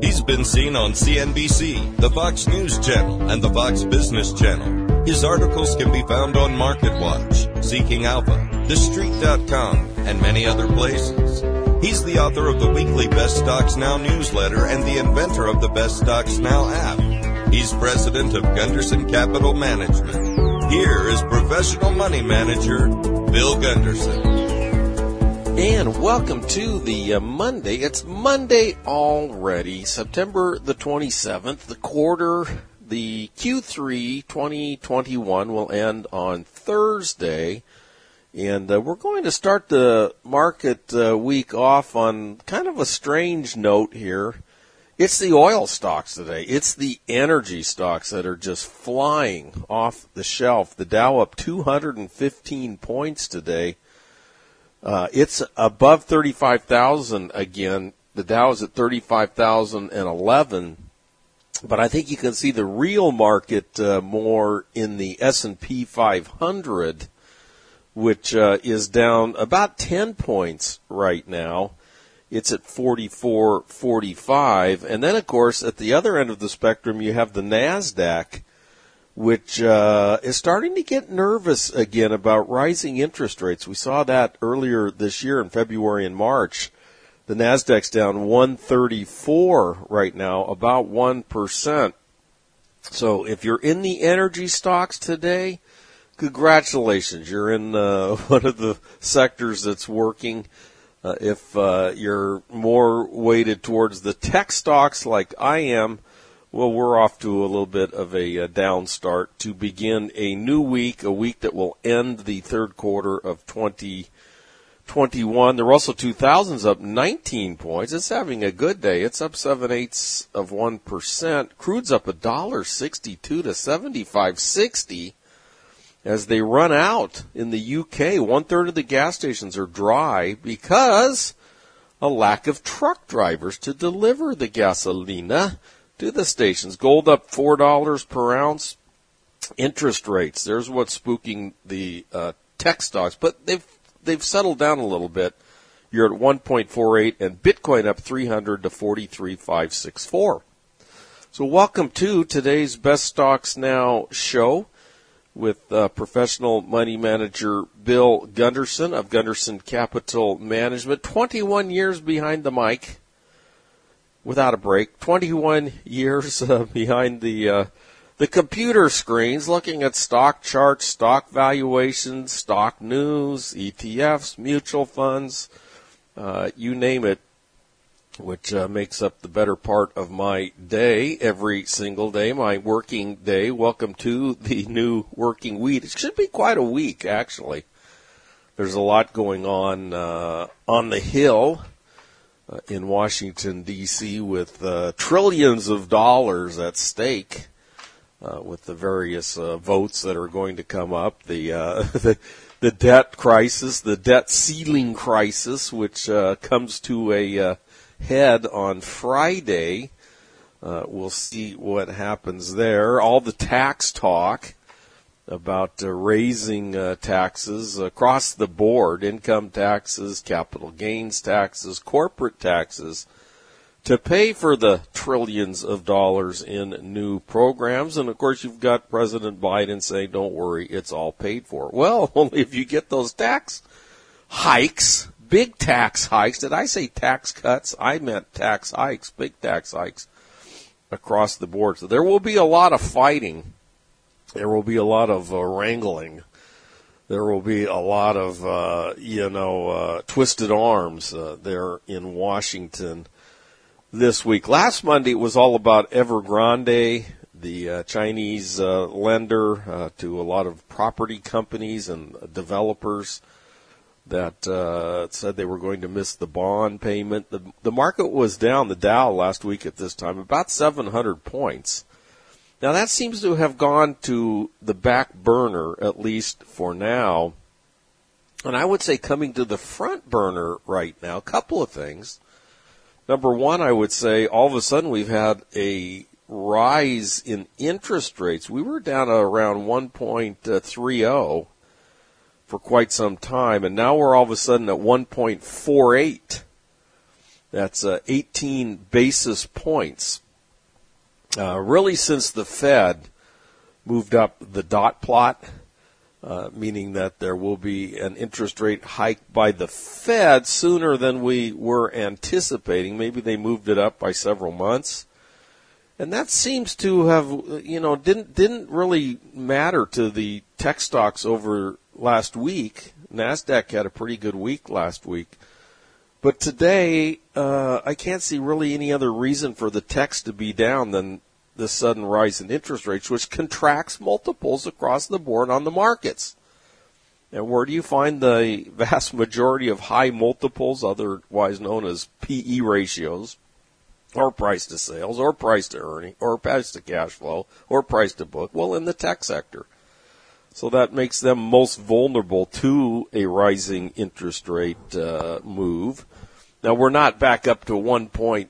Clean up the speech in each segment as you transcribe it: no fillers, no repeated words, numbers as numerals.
He's been seen on CNBC, the Fox News Channel, and the Fox Business Channel. His articles can be found on MarketWatch, Seeking Alpha, TheStreet.com, and many other places. He's the author of the weekly Best Stocks Now newsletter and the inventor of the Best Stocks Now app. He's president of Gunderson Capital Management. Here is professional money manager, Bill Gunderson. And welcome to the Monday. It's Monday already, September the 27th. The quarter, the Q3 2021 will end on Thursday. And we're going to start the market week off on kind of a strange note here. It's the oil stocks today. It's the energy stocks that are just flying off the shelf. The Dow up 215 points today. It's above 35,000 again. The Dow is at 35,011. But I think you can see the real market more in the S&P 500, which is down about 10 points right now. It's at 44.45. And then, of course, at the other end of the spectrum, you have the NASDAQ, which is starting to get nervous again about rising interest rates. We saw that earlier this year in February and March. The NASDAQ's down 134 right now, about 1%. So if you're in the energy stocks today, congratulations. You're in one of the sectors that's working. If you're more weighted towards the tech stocks like I am, well, we're off to a little bit of a down start to begin a new week, a week that will end the third quarter of 2021. The Russell 2000's up 19 points. It's having a good day. It's up 0.7%. Crude's up $1.62 to 75.60 as they run out in the UK. 1/3 of the gas stations are dry because a lack of truck drivers to deliver the gasolina to the stations. Gold up $4 per ounce. Interest rates, there's what's spooking the tech stocks, but they've settled down a little bit. You're at 1.48, and Bitcoin up 300 to 43,564. So welcome to today's Best Stocks Now show with professional money manager Bill Gunderson of Gunderson Capital Management. 21 years behind the mic without a break. 21 years behind the computer screens, looking at stock charts, stock valuations, stock news, ETFs, mutual funds, you name it, which makes up the better part of my day every single day, my working day. Welcome to the new working week. It should be quite a week, actually. There's a lot going on the Hill in Washington, D.C., with trillions of dollars at stake, with the various votes that are going to come up. The debt crisis, the debt ceiling crisis, which comes to a head on Friday. We'll see what happens there. All the tax talk about raising taxes across the board, income taxes, capital gains taxes, corporate taxes, to pay for the trillions of dollars in new programs. And, of course, you've got President Biden saying, don't worry, it's all paid for. Well, only if you get those tax hikes, big tax hikes. Did I say tax cuts? I meant tax hikes, big tax hikes across the board. So there will be a lot of fighting. There will be a lot of wrangling. There will be a lot of, twisted arms there in Washington this week. Last Monday it was all about Evergrande, the Chinese lender to a lot of property companies and developers that said they were going to miss the bond payment. The market was down, the Dow last week at this time, about 700 points. Now that seems to have gone to the back burner, at least for now. And I would say coming to the front burner right now, a couple of things. Number one, I would say all of a sudden we've had a rise in interest rates. We were down around 1.30 for quite some time, and now we're all of a sudden at 1.48. That's 18 basis points. Really, since the Fed moved up the dot plot, meaning that there will be an interest rate hike by the Fed sooner than we were anticipating. Maybe they moved it up by several months. And that seems to have, didn't really matter to the tech stocks over last week. NASDAQ had a pretty good week last week. But today, I can't see really any other reason for the techs to be down than the sudden rise in interest rates, which contracts multiples across the board on the markets. And where do you find the vast majority of high multiples, otherwise known as PE ratios, or price to sales, or price to earning, or price to cash flow, or price to book? Well, in the tech sector. So that makes them most vulnerable to a rising interest rate move. Now, we're not back up to 1.8,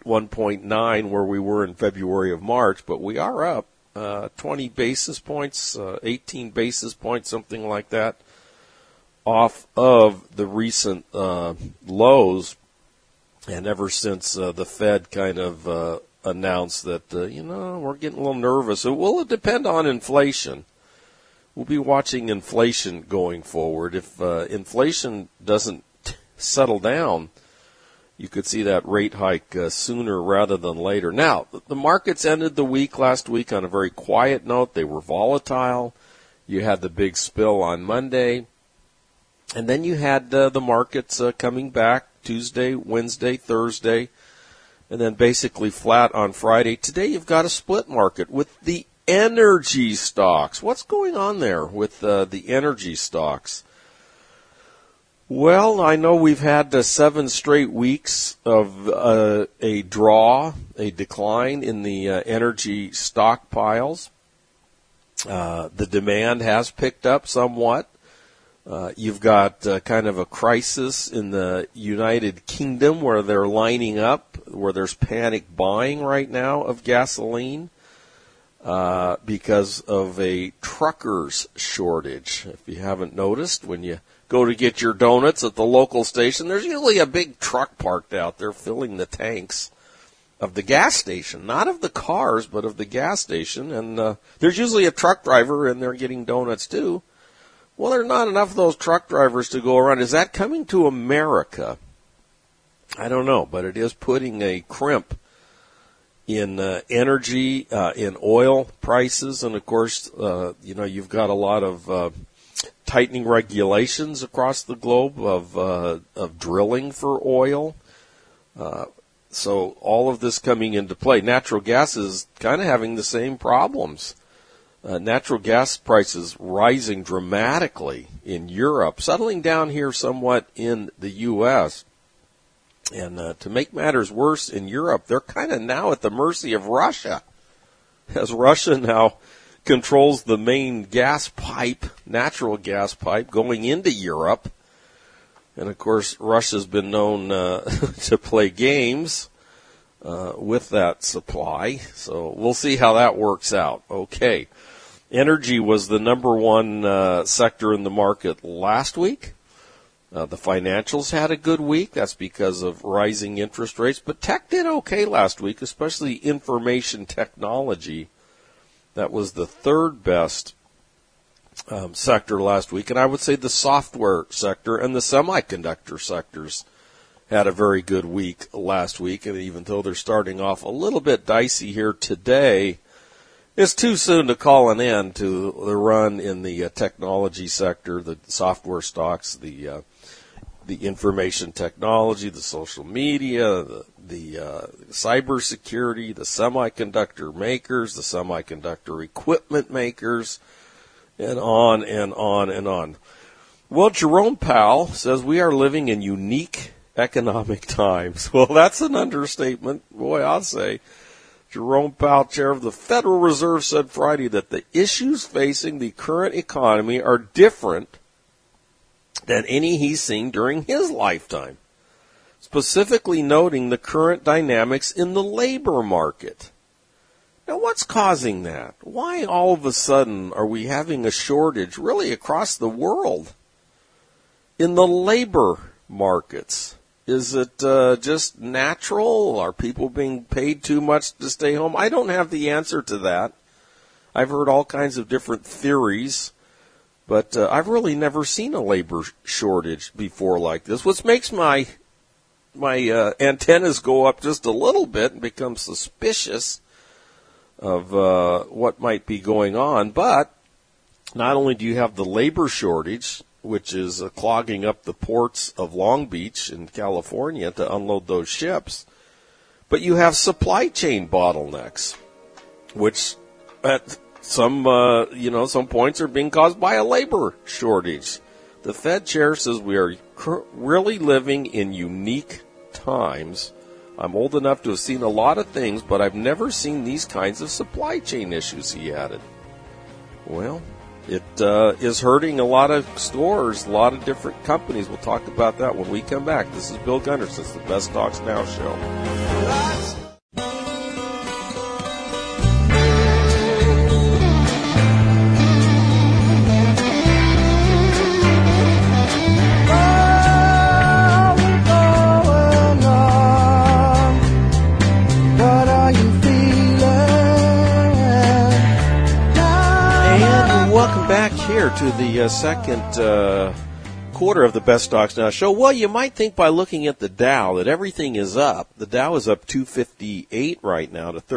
1.9 where we were in February of March, but we are up 20 basis points, 18 basis points, something like that, off of the recent lows. And ever since the Fed kind of announced that, we're getting a little nervous. It will depend on inflation. We'll be watching inflation going forward. If inflation doesn't settle down, you could see that rate hike sooner rather than later. Now, the markets ended the week last week on a very quiet note. They were volatile. You had the big spill on Monday. And then you had the markets coming back Tuesday, Wednesday, Thursday, and then basically flat on Friday. Today you've got a split market with the energy stocks. What's going on there with the energy stocks? Well, I know we've had 7 straight weeks of a decline in the energy stockpiles. The demand has picked up somewhat. You've got kind of a crisis in the United Kingdom where they're lining up, where there's panic buying right now of gasoline because of a truckers shortage. If you haven't noticed, when you go to get your donuts at the local station, there's usually a big truck parked out there filling the tanks of the gas station, not of the cars, but of the gas station. And there's usually a truck driver in there getting donuts too. Well, there's not enough of those truck drivers to go around. Is that coming to America? I don't know, but it is putting a crimp in energy, in oil prices, and of course, you've got a lot of tightening regulations across the globe of drilling for oil. So all of this coming into play. Natural gas is kind of having the same problems. Natural gas prices rising dramatically in Europe, settling down here somewhat in the U.S. And to make matters worse, in Europe, they're kind of now at the mercy of Russia, as Russia now controls the main gas pipe, natural gas pipe, going into Europe. And, of course, Russia's been known to play games with that supply. So we'll see how that works out. Okay. Energy was the number one sector in the market last week. The financials had a good week. That's because of rising interest rates. But tech did okay last week, especially information technology. That was the third best sector last week. And I would say the software sector and the semiconductor sectors had a very good week last week. And even though they're starting off a little bit dicey here today, it's too soon to call an end to the run in the technology sector, the software stocks, the information technology, the social media, the cybersecurity, the semiconductor makers, the semiconductor equipment makers, and on and on and on. Well, Jerome Powell says we are living in unique economic times. Well, that's an understatement. Boy, I'll say. Jerome Powell, chair of the Federal Reserve, said Friday that the issues facing the current economy are different than any he's seen during his lifetime, specifically noting the current dynamics in the labor market. Now, what's causing that? Why all of a sudden are we having a shortage really across the world in the labor markets? Is it just natural? Are people being paid too much to stay home? I don't have the answer to that. I've heard all kinds of different theories, but I've really never seen a labor shortage before like this, which makes my antennas go up just a little bit and become suspicious of what might be going on. But not only do you have the labor shortage, which is clogging up the ports of Long Beach in California to unload those ships, but you have supply chain bottlenecks, which at some points are being caused by a labor shortage. The Fed chair says we are really living in unique times. I'm old enough to have seen a lot of things, but I've never seen these kinds of supply chain issues, he added. Well, it is hurting a lot of stores, a lot of different companies. We'll talk about that when we come back. This is Bill Gunderson, the Best Stocks Now Show. Here to the second quarter of the Best Stocks Now show. Well, you might think by looking at the Dow that everything is up. The Dow is up 258 right now to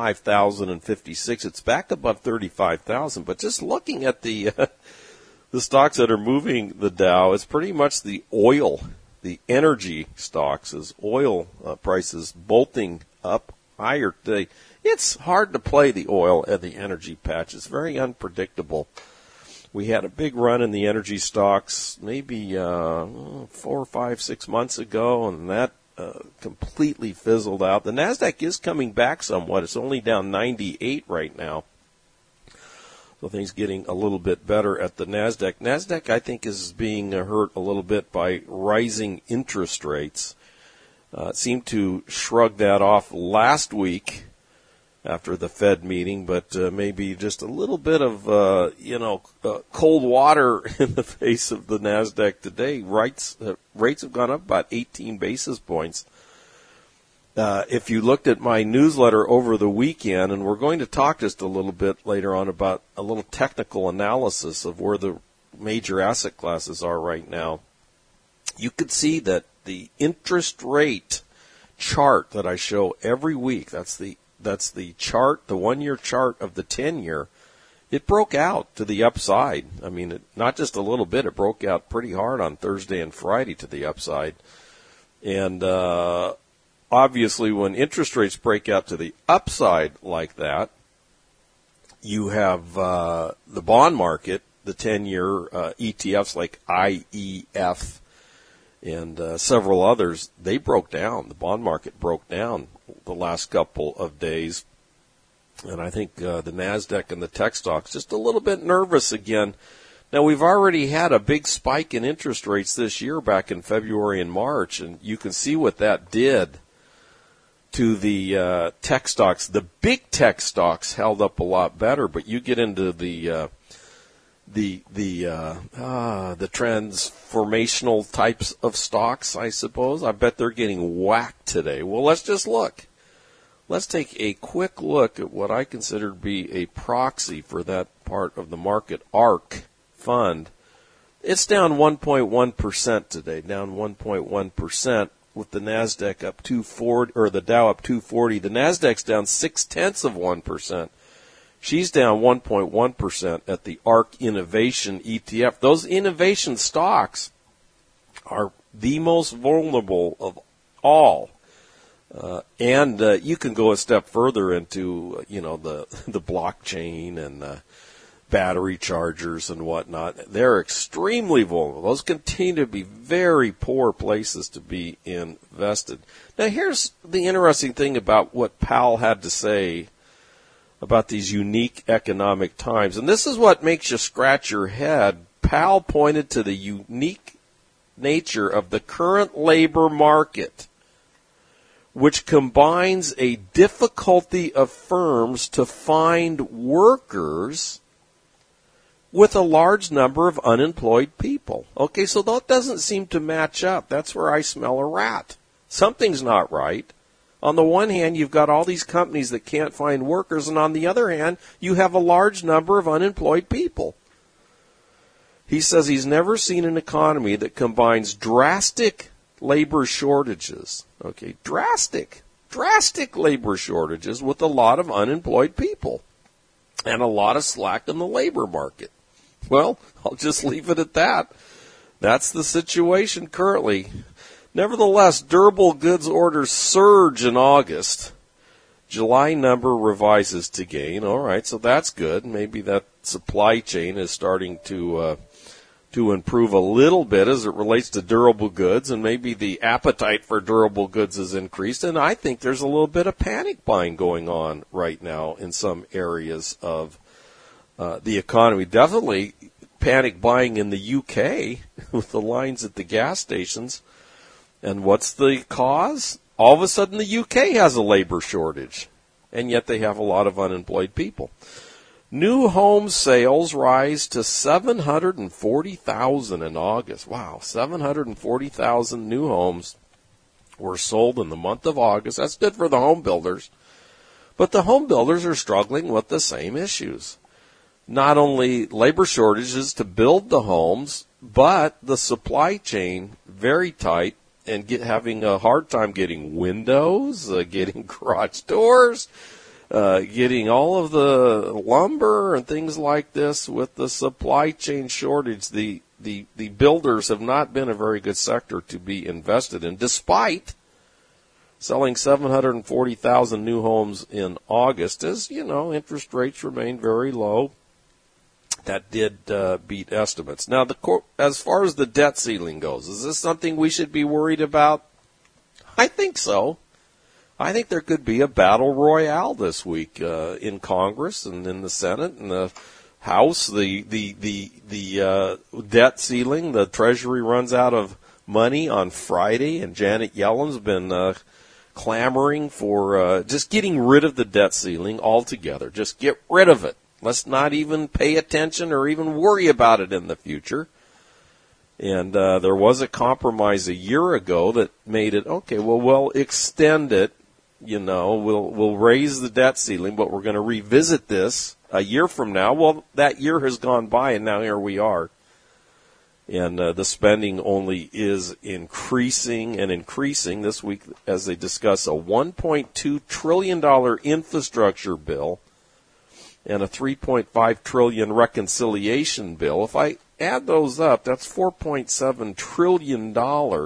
35,056. It's back above 35,000. But just looking at the stocks that are moving the Dow, it's pretty much the oil, the energy stocks, as oil prices bolting up higher today. It's hard to play the oil and the energy patch. It's very unpredictable. We had a big run in the energy stocks maybe 4, 5, 6 months ago, and that completely fizzled out. The NASDAQ is coming back somewhat. It's only down 98 right now. So things getting a little bit better at the NASDAQ. NASDAQ, I think, is being hurt a little bit by rising interest rates. Seemed to shrug that off last week after the Fed meeting, but maybe just a little bit of, cold water in the face of the NASDAQ today. Rates have gone up about 18 basis points. If you looked at my newsletter over the weekend, and we're going to talk just a little bit later on about a little technical analysis of where the major asset classes are right now, you could see that the interest rate chart that I show every week, that's the chart, the 1-year chart of the 10-year, it broke out to the upside. I mean, not just a little bit, it broke out pretty hard on Thursday and Friday to the upside. And obviously, when interest rates break out to the upside like that, you have the bond market, the 10-year ETFs like IEF and several others, they broke down. The bond market broke down the last couple of days. And I think the NASDAQ and the tech stocks just a little bit nervous again. Now, we've already had a big spike in interest rates this year back in February and March, and you can see what that did to the tech stocks. The big tech stocks held up a lot better, but you get into the transformational types of stocks, I suppose. I bet they're getting whacked today. Well, let's just look. Let's take a quick look at what I consider to be a proxy for that part of the market, ARK Fund. It's down 1.1% today, down 1.1%, with the NASDAQ up 240, or the Dow up 240. The NASDAQ's down 0.6%. She's down 1.1% at the ARK Innovation ETF. Those innovation stocks are the most vulnerable of all. And you can go a step further into, the blockchain and battery chargers and whatnot. They're extremely vulnerable. Those continue to be very poor places to be invested. Now, here's the interesting thing about what Powell had to say about these unique economic times. And this is what makes you scratch your head. Powell pointed to the unique nature of the current labor market, which combines a difficulty of firms to find workers with a large number of unemployed people. Okay, so that doesn't seem to match up. That's where I smell a rat. Something's not right. On the one hand, you've got all these companies that can't find workers, and on the other hand, you have a large number of unemployed people. He says he's never seen an economy that combines drastic labor shortages, okay, drastic labor shortages with a lot of unemployed people and a lot of slack in the labor market. Well, I'll just leave it at that. That's the situation currently. Nevertheless, durable goods orders surge in August. July number revises to gain. All right, so that's good. Maybe that supply chain is starting to improve a little bit as it relates to durable goods, and maybe the appetite for durable goods has increased. And I think there's a little bit of panic buying going on right now in some areas of the economy. Definitely panic buying in the UK with the lines at the gas stations. And what's the cause? All of a sudden the UK has a labor shortage, and yet they have a lot of unemployed people. New home sales rise to 740,000 in August. Wow, 740,000 new homes were sold in the month of August. That's good for the home builders. But the home builders are struggling with the same issues. Not only labor shortages to build the homes, but the supply chain very tight and having a hard time getting windows, getting garage doors, getting all of the lumber and things like this. With the supply chain shortage, the builders have not been a very good sector to be invested in, despite selling 740,000 new homes in August. As you know, interest rates remain very low. That did beat estimates. Now, as far as the debt ceiling goes, is this something we should be worried about? I think so. I think there could be a battle royale this week in Congress and in the Senate and the House. The debt ceiling, the Treasury runs out of money on Friday, and Janet Yellen's been clamoring for just getting rid of the debt ceiling altogether. Just get rid of it. Let's not even pay attention or even worry about it in the future. And there was a compromise a year ago that made it, okay, well, we'll extend it. You know, we'll raise the debt ceiling, but we're going to revisit this a year from now. Well, that year has gone by, and now here we are. And the spending only is increasing and increasing. This week, as they discuss a $1.2 trillion infrastructure bill and a $3.5 trillion reconciliation bill. If I add those up, that's $4.7 trillion.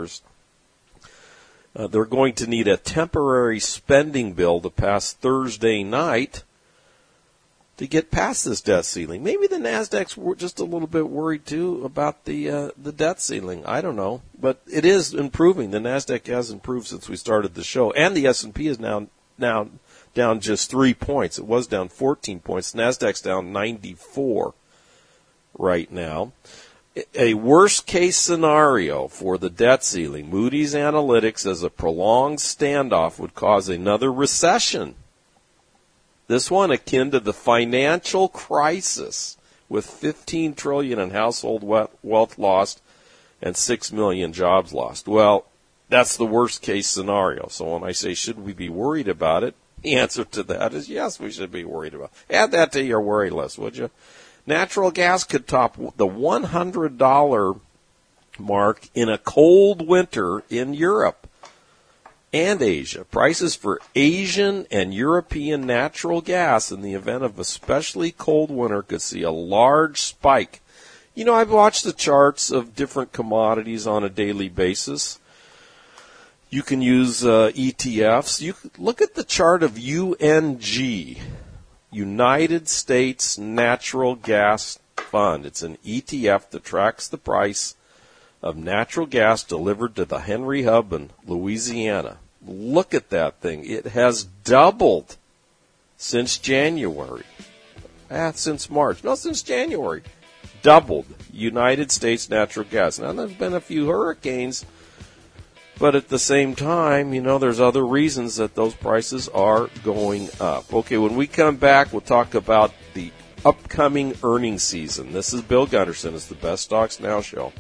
They're going to need a temporary spending bill to pass Thursday night to get past this debt ceiling. Maybe the NASDAQ's just a little bit worried, too, about the debt ceiling. I don't know. But it is improving. The NASDAQ has improved since we started the show. And the S&P is now down just 3 points. It was down 14 points. NASDAQ's down 94 right now. A worst-case scenario for the debt ceiling, Moody's Analytics, as a prolonged standoff would cause another recession. This one akin to the financial crisis, with $15 trillion in household wealth lost and 6 million jobs lost. Well, that's the worst-case scenario. So when I say, should we be worried about it, the answer to that is yes, we should be worried about it. Add that to your worry list, would you? Natural gas could top the $100 mark in a cold winter in Europe and Asia. Prices for Asian and European natural gas in the event of especially cold winter could see a large spike. You know, I've watched the charts of different commodities on a daily basis. You can use ETFs. You can look at the chart of UNG, United States Natural Gas Fund. It's an ETF that tracks the price of natural gas delivered to the Henry Hub in Louisiana. Look at that thing. It has doubled since January. Since March. No, since January. Doubled. United States natural gas. Now, there's been a few hurricanes, but at the same time, you know, there's other reasons that those prices are going up. Okay, when we come back, we'll talk about the upcoming earnings season. This is Bill Gunderson. It's the Best Stocks Now show.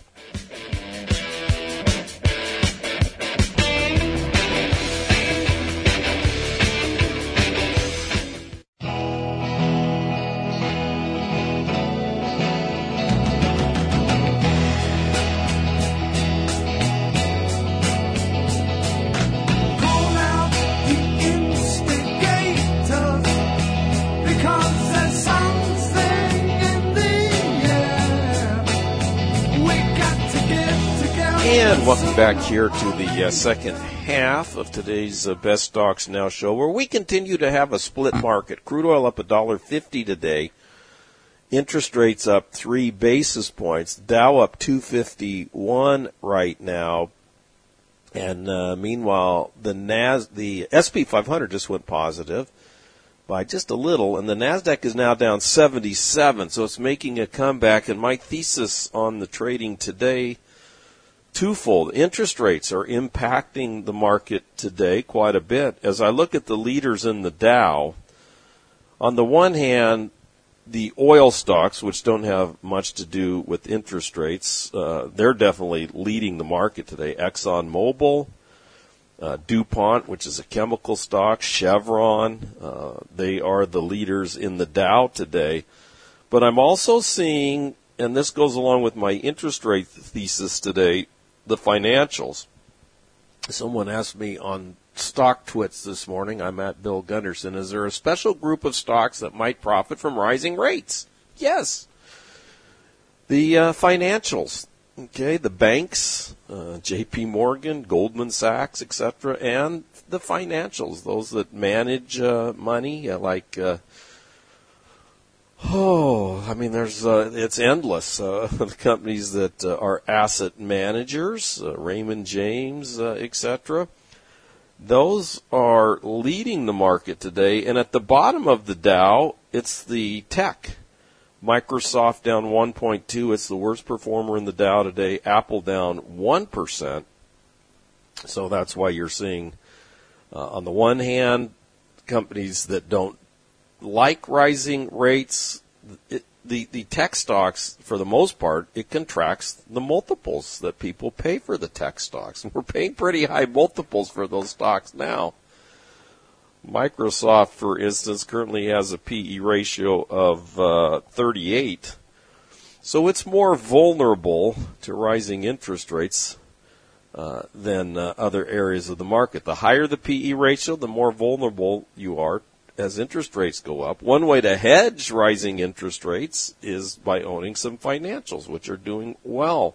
And welcome back here to the second half of today's Best Stocks Now show, where we continue to have a split market. Crude oil up $1.50 today. Interest rates up 3 basis points. Dow up 251 right now. And meanwhile, the SP 500 just went positive by just a little, and the NASDAQ is now down 77, so it's making a comeback. And my thesis on the trading today, twofold. Interest rates are impacting the market today quite a bit. As I look at the leaders in the Dow, on the one hand, the oil stocks, which don't have much to do with interest rates, they're definitely leading the market today. ExxonMobil, DuPont, which is a chemical stock, Chevron, they are the leaders in the Dow today. But I'm also seeing, and this goes along with my interest rate thesis today, the financials. Someone asked me on Stock Twits this morning, I'm at Bill Gunderson, is there a special group of stocks that might profit from rising rates? Yes. The financials, okay, the banks, J.P. Morgan, Goldman Sachs, etc., and the financials, those that manage money, it's endless. The companies that are asset managers, Raymond James, etc., those are leading the market today. And at the bottom of the Dow, it's the tech. Microsoft down 1.2. It's the worst performer in the Dow today. Apple down 1%. So that's why you're seeing, on the one hand, companies that don't like rising rates. The tech stocks, for the most part, it contracts the multiples that people pay for the tech stocks. And we're paying pretty high multiples for those stocks now. Microsoft, for instance, currently has a PE ratio of 38. So it's more vulnerable to rising interest rates than other areas of the market. The higher the PE ratio, the more vulnerable you are as interest rates go up. One way to hedge rising interest rates is by owning some financials, which are doing well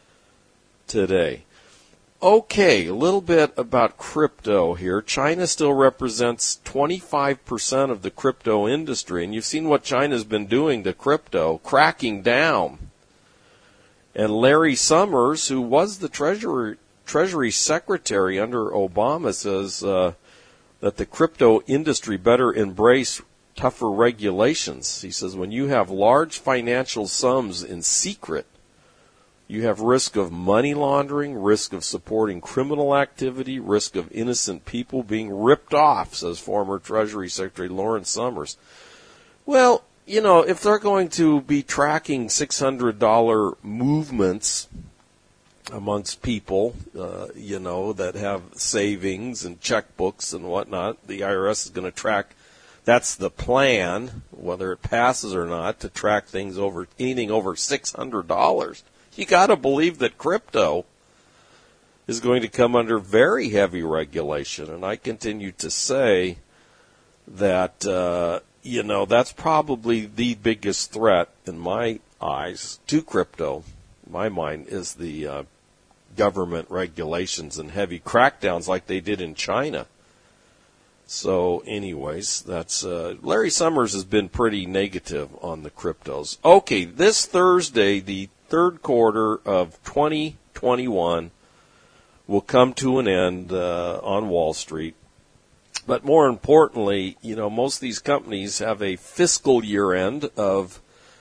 today. Okay, a little bit about crypto here. China still represents 25% of the crypto industry, and you've seen what China's been doing to crypto, cracking down. And Larry Summers, who was the Treasury Secretary under Obama, says that the crypto industry better embrace tougher regulations. He says when you have large financial sums in secret, you have risk of money laundering, risk of supporting criminal activity, risk of innocent people being ripped off, says former Treasury Secretary Lawrence Summers. Well, you know, if they're going to be tracking $600 movements amongst people, that have savings and checkbooks and whatnot, the IRS is going to track. That's the plan, whether it passes or not, to track things over anything over $600. You got to believe that crypto is going to come under very heavy regulation, and I continue to say that that's probably the biggest threat in my eyes to crypto. In my mind is the government regulations and heavy crackdowns like they did in China. So anyways, that's Larry Summers has been pretty negative on the cryptos. Okay, this Thursday, the third quarter of 2021 will come to an end on Wall Street. But more importantly, most of these companies have a fiscal year end of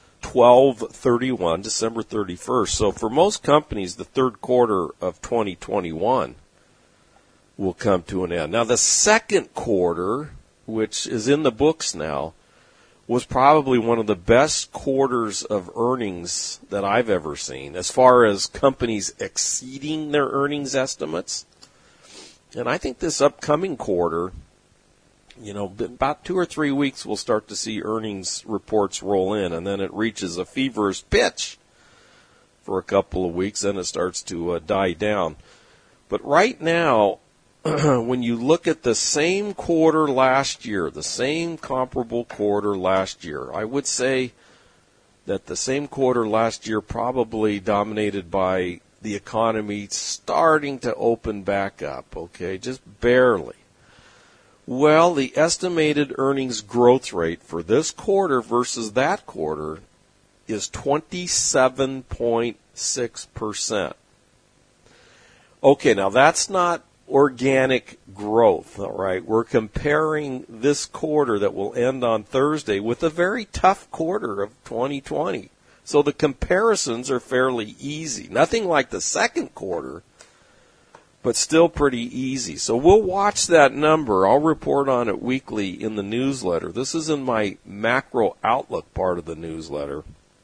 12/31, December 31st. So for most companies, the third quarter of 2021 will come to an end. Now, the second quarter, which is in the books now, was probably one of the best quarters of earnings that I've ever seen, as far as companies exceeding their earnings estimates. And I think this upcoming quarter, about 2 or 3 weeks, we'll start to see earnings reports roll in, and then it reaches a feverish pitch for a couple of weeks, then it starts to die down. But right now, when you look at the same quarter last year, the same comparable quarter last year, I would say that the same quarter last year probably dominated by the economy starting to open back up, okay, just barely. Well, the estimated earnings growth rate for this quarter versus that quarter is 27.6%. Okay, now that's not organic growth, all right? We're comparing this quarter that will end on Thursday with a very tough quarter of 2020. So the comparisons are fairly easy. Nothing like the second quarter, but still pretty easy. So we'll watch that number. I'll report on it weekly in the newsletter. This is in my macro outlook part of the newsletter.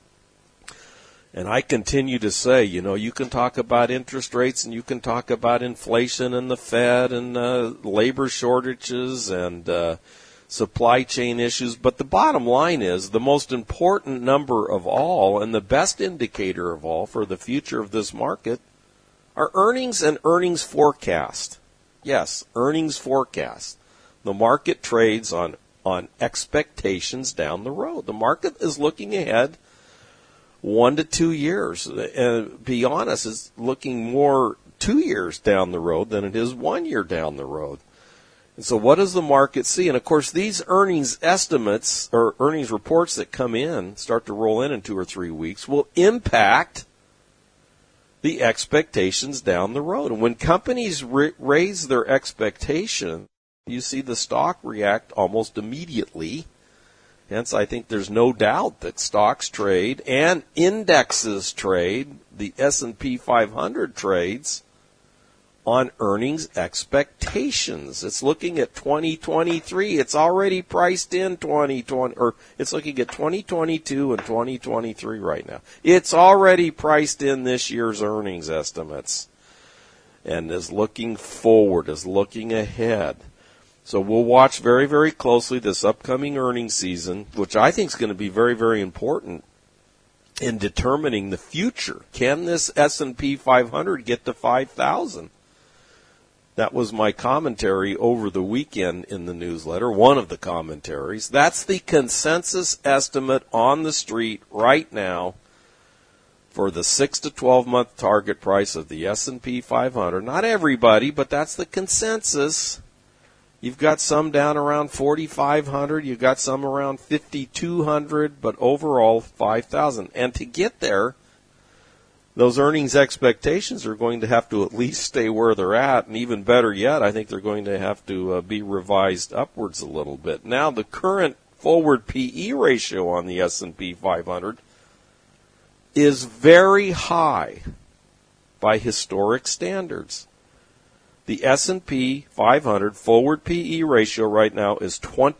And I continue to say, you can talk about interest rates and you can talk about inflation and the Fed and labor shortages and supply chain issues. But the bottom line is the most important number of all and the best indicator of all for the future of this market are earnings and earnings forecast. Yes, earnings forecast. The market trades on expectations down the road. The market is looking ahead 1 to 2 years. And be honest, it's looking more 2 years down the road than it is 1 year down the road. And so what does the market see? And of course, these earnings estimates or earnings reports that come in, start to roll in 2 or 3 weeks, will impact the expectations down the road. And when companies raise their expectation, you see the stock react almost immediately. Hence, I think there's no doubt that stocks trade and indexes trade, the S&P 500 trades, on earnings expectations. It's looking at 2023. It's already priced in 2020, or it's looking at 2022 and 2023 right now. It's already priced in this year's earnings estimates and is looking forward, is looking ahead. So we'll watch very, very closely this upcoming earnings season, which I think is going to be very, very important in determining the future. Can this S&P 500 get to 5,000? That was my commentary over the weekend in the newsletter, one of the commentaries. That's the consensus estimate on the street right now for the 6 to 12 month target price of the S&P 500. Not everybody, but that's the consensus. You've got some down around 4,500. You've got some around 5,200, but overall 5,000. And to get there, those earnings expectations are going to have to at least stay where they're at. And even better yet, I think they're going to have to be revised upwards a little bit. Now, the current forward PE ratio on the S&P 500 is very high by historic standards. The S&P 500 forward PE ratio right now is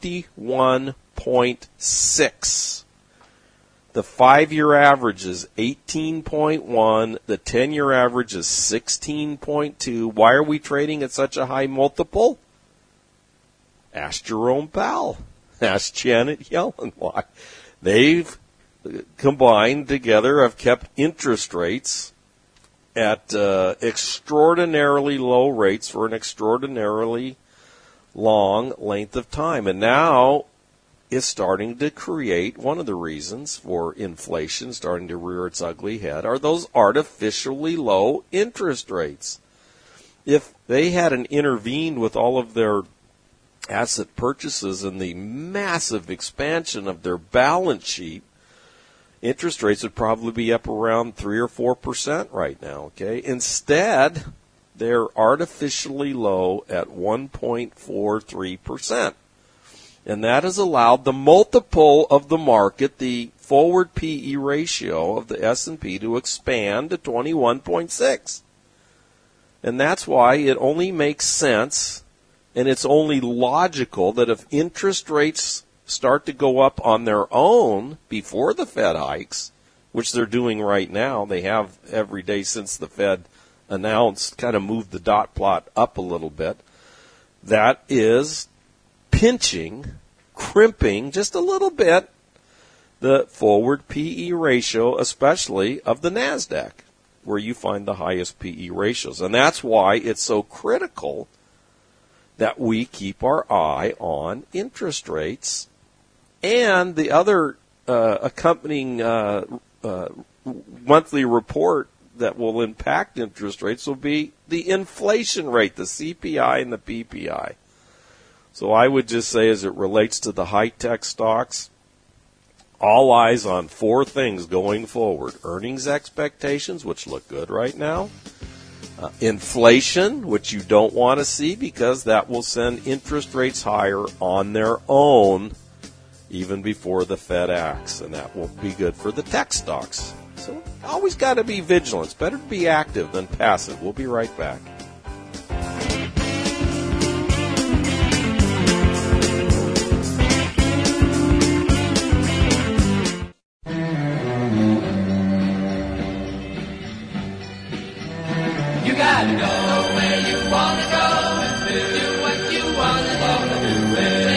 21.6. The 5-year average is 18.1. The 10-year average is 16.2. Why are we trading at such a high multiple? Ask Jerome Powell. Ask Janet Yellen why. They've combined together, have kept interest rates at extraordinarily low rates for an extraordinarily long length of time. And now it's starting to create, one of the reasons for inflation starting to rear its ugly head are those artificially low interest rates. If they hadn't intervened with all of their asset purchases and the massive expansion of their balance sheet, interest rates would probably be up around 3 or 4% right now, okay? Instead, they're artificially low at 1.43%. And that has allowed the multiple of the market, the forward PE ratio of the S&P, to expand to 21.6. And that's why it only makes sense, and it's only logical, that if interest rates start to go up on their own before the Fed hikes, which they're doing right now. They have every day since the Fed announced, kind of moved the dot plot up a little bit. That is pinching, crimping just a little bit the forward PE ratio, especially of the NASDAQ, where you find the highest PE ratios. And that's why it's so critical that we keep our eye on interest rates. And the other accompanying monthly report that will impact interest rates will be the inflation rate, the CPI and the PPI. So I would just say, as it relates to the high-tech stocks, all eyes on four things going forward. Earnings expectations, which look good right now. Inflation, which you don't want to see because that will send interest rates higher on their own even before the Fed acts, and that will be good for the tech stocks. So always got to be vigilant. It's better to be active than passive. We'll be right back. You gotta go where you wanna go and do what you wanna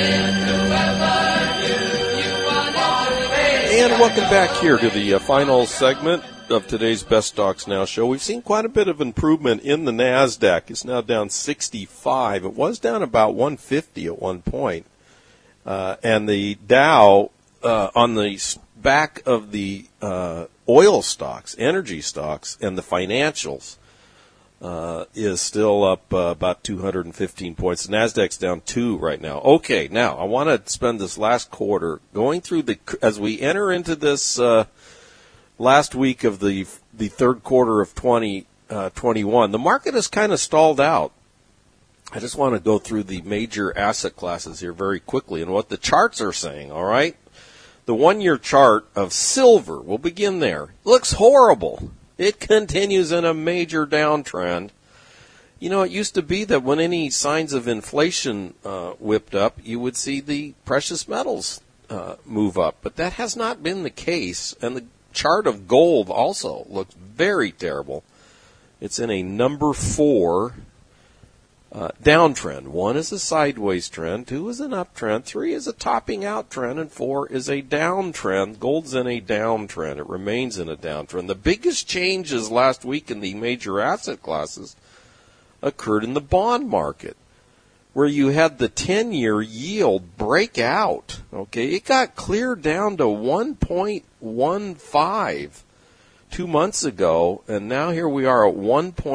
do. And welcome back here to the final segment of today's Best Stocks Now show. We've seen quite a bit of improvement in the NASDAQ. It's now down 65. It was down about 150 at one point. And the Dow, on the back of the oil stocks, energy stocks, and the financials, is still up about 215 points. The NASDAQ's down 2 right now. Okay, now I want to spend this last quarter going through as we enter into this last week of the third quarter of 2021. The market has kind of stalled out. I just want to go through the major asset classes here very quickly and what the charts are saying, all right? The one-year chart of silver, we'll begin there, looks horrible. It continues in a major downtrend. You know, it used to be that when any signs of inflation whipped up, you would see the precious metals move up. But that has not been the case. And the chart of gold also looks very terrible. It's in a number 4 downtrend. 1 is a sideways trend, 2 is an uptrend, 3 is a topping out trend, and 4 is a downtrend. Gold's in a downtrend. It remains in a downtrend. The biggest changes last week in the major asset classes occurred in the bond market, where you had the 10-year yield break out. Okay, it got clear down to 1.15 2 months ago, and now here we are at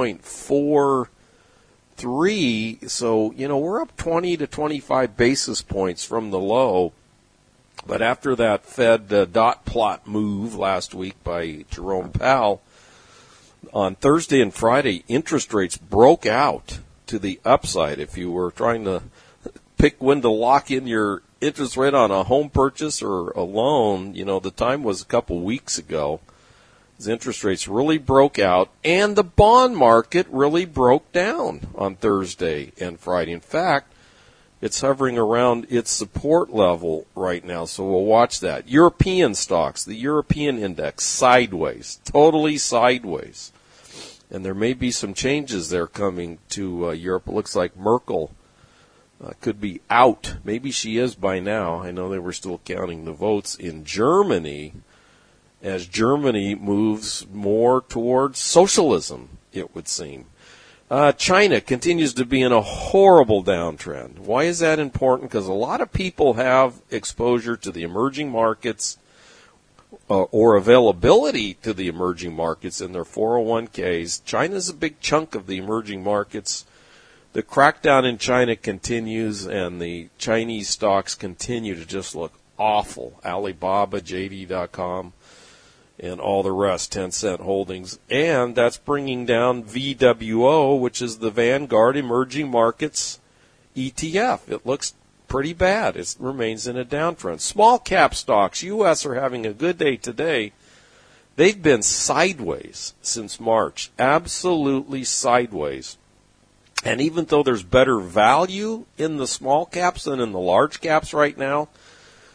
1.43. So, you know, we're up 20 to 25 basis points from the low. But after that Fed dot plot move last week by Jerome Powell, on Thursday and Friday, interest rates broke out to the upside. If you were trying to pick when to lock in your interest rate on a home purchase or a loan, you know, the time was a couple weeks ago. As interest rates really broke out, and the bond market really broke down on Thursday and Friday. In fact, it's hovering around its support level right now, so we'll watch that. European stocks, the European index, sideways, totally sideways. And there may be some changes there coming to Europe. It looks like Merkel could be out. Maybe she is by now. I know they were still counting the votes in Germany, as Germany moves more towards socialism, it would seem. China continues to be in a horrible downtrend. Why is that important? Because a lot of people have exposure to the emerging markets or availability to the emerging markets in their 401ks. China's a big chunk of the emerging markets. The crackdown in China continues, and the Chinese stocks continue to just look awful. Alibaba, JD.com, and all the rest, 10-cent holdings. And that's bringing down VWO, which is the Vanguard Emerging Markets ETF. It looks pretty bad. It remains in a downtrend. Small cap stocks, U.S. are having a good day today. They've been sideways since March, absolutely sideways. And even though there's better value in the small caps than in the large caps right now,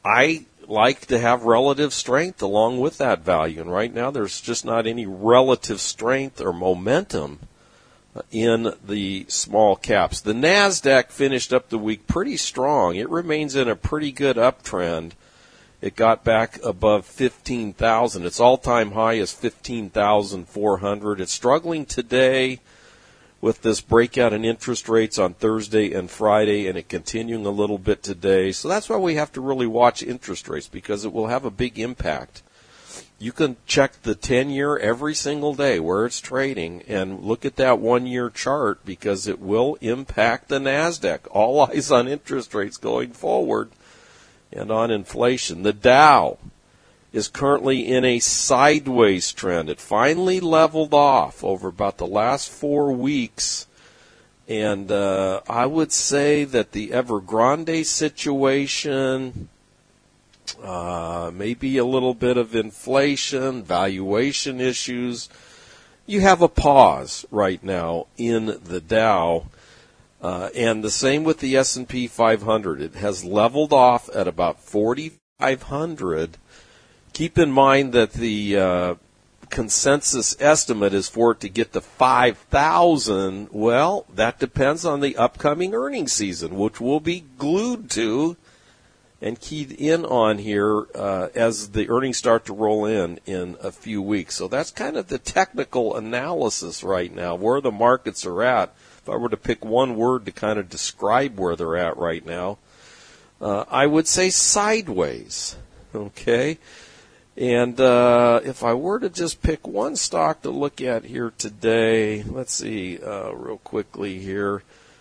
I like to have relative strength along with that value. And right now there's just not any relative strength or momentum in the small caps. The NASDAQ finished up the week pretty strong. It remains in a pretty good uptrend. It got back above 15,000. Its all-time high is 15,400. It's struggling today with this breakout in interest rates on Thursday and Friday, and it continuing a little bit today. So that's why we have to really watch interest rates, because it will have a big impact. You can check the 10-year every single day where it's trading and look at that 1-year chart, because it will impact the NASDAQ. All eyes on interest rates going forward and on inflation. The Dow is currently in a sideways trend. It finally leveled off over about the last 4 weeks. And I would say that the Evergrande situation, maybe a little bit of inflation, valuation issues. You have a pause right now in the Dow. And the same with the S&P 500. It has leveled off at about 4,500. Keep in mind that the consensus estimate is for it to get to 5,000. Well, that depends on the upcoming earnings season, which we'll be glued to and keyed in on here as the earnings start to roll in a few weeks. So that's kind of the technical analysis right now, where the markets are at. If I were to pick one word to kind of describe where they're at right now, I would say sideways. Okay? And if I were to just pick one stock to look at here today, let's see real quickly here.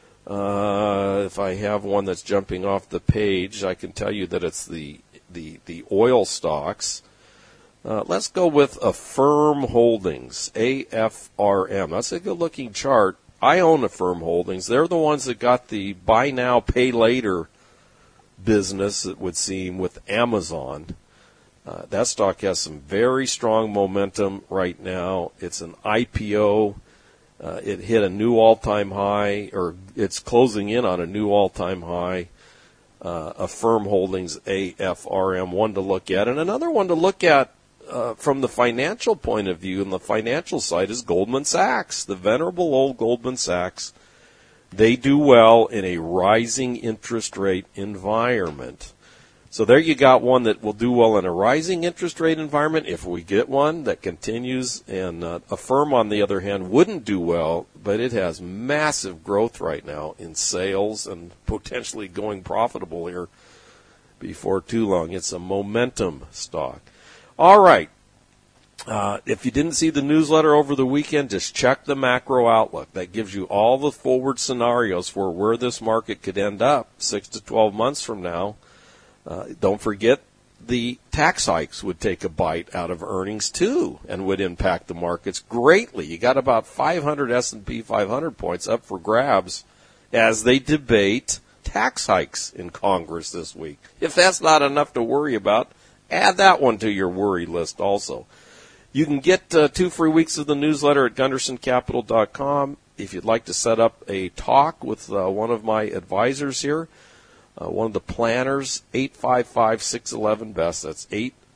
If I have one that's jumping off the page, I can tell you that it's the oil stocks. Let's go with Affirm Holdings, AFRM. That's a good-looking chart. I own Affirm Holdings. They're the ones that got the buy now, pay later business, it would seem, with Amazon. That stock has some very strong momentum right now. It's an IPO. It hit a new all-time high, or it's closing in on a new all-time high. Affirm Holdings, AFRM, one to look at. And another one to look at from the financial point of view, and the financial side, is Goldman Sachs, the venerable old Goldman Sachs. They do well in a rising interest rate environment. So there you got one that will do well in a rising interest rate environment if we get one that continues. And Affirm, on the other hand, wouldn't do well, but it has massive growth right now in sales and potentially going profitable here before too long. It's a momentum stock. All right. If you didn't see the newsletter over the weekend, just check the macro outlook. That gives you all the forward scenarios for where this market could end up 6 to 12 months from now. Don't forget the tax hikes would take a bite out of earnings too and would impact the markets greatly. You got about 500 S&P 500 points up for grabs as they debate tax hikes in Congress this week. If that's not enough to worry about, add that one to your worry list also. You can get 2 free weeks of the newsletter at GundersonCapital.com. If you'd like to set up a talk with one of my advisors here, one of the planners, 855-611-BEST. That's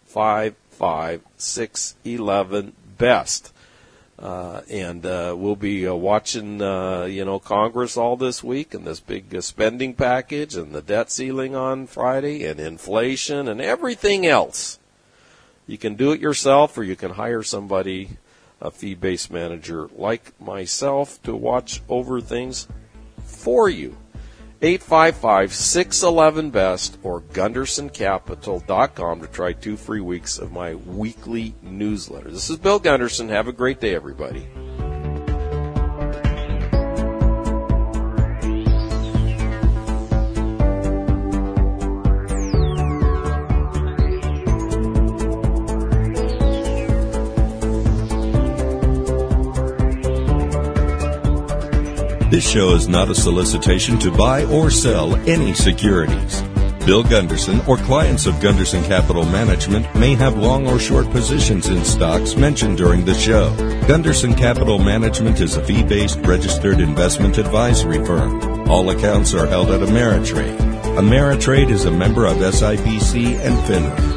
855-611-BEST. And we'll be watching, Congress all this week, and this big spending package and the debt ceiling on Friday and inflation and everything else. You can do it yourself, or you can hire somebody, a fee-based manager like myself, to watch over things for you. 855-611-BEST or GundersonCapital.com to try 2 free weeks of my weekly newsletter. This is Bill Gunderson. Have a great day, everybody. This show is not a solicitation to buy or sell any securities. Bill Gunderson or clients of Gunderson Capital Management may have long or short positions in stocks mentioned during the show. Gunderson Capital Management is a fee-based registered investment advisory firm. All accounts are held at Ameritrade. Ameritrade is a member of SIPC and FINRA.